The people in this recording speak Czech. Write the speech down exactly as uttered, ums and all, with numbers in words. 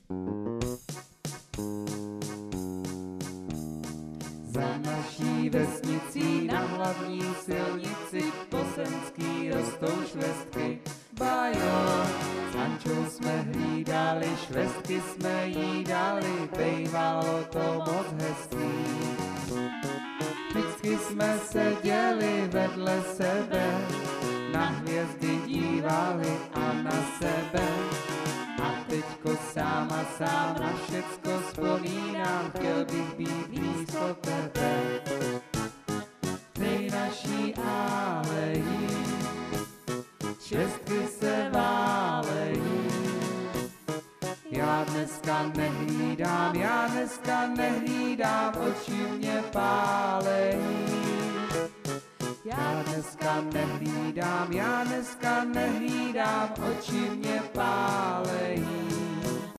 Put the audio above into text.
Za naší vesnicí na hlavní silnici Bosenský rostou švestky. Bajo, s Ančou jsme hlídali, švestky jsme jí dali, bejvalo to moc hezký. Vždycky jsme seděli vedle sebe, na hvězdy dívali a na sebe. A teďko sám a sám na všecko vzpomínám, chtěl bych být blízko tebe. Tej naší alejí, švestky se válejí. Já dneska nehlídám, já dneska nehlídám, oči mě pálejí. Já dneska nehlídám, já dneska nehlídám, oči mě pálejí.